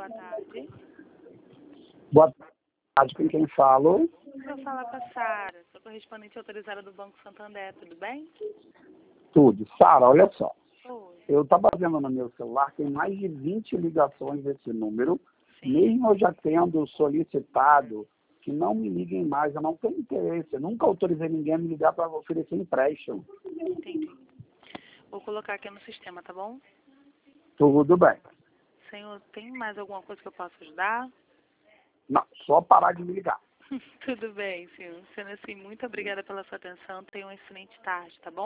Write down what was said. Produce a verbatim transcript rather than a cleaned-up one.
boa tarde. Boa tarde, com quem falo? Eu falo com a Sara, sou correspondente autorizada do Banco Santander, tudo bem? Tudo. Sara, olha só. Oi. Eu estava vendo no meu celular, tem mais de vinte ligações desse número. Sim. Mesmo eu já tendo solicitado que não me liguem mais, eu não tenho interesse. Eu nunca autorizei ninguém a me ligar para oferecer empréstimo. Entendi. Vou colocar aqui no sistema, tá bom? Tudo bem. Senhor, tem mais alguma coisa que eu possa ajudar? Não, só parar de me ligar. Tudo bem, senhor. Sendo assim, muito obrigada pela sua atenção. Tenha uma excelente tarde, tá bom?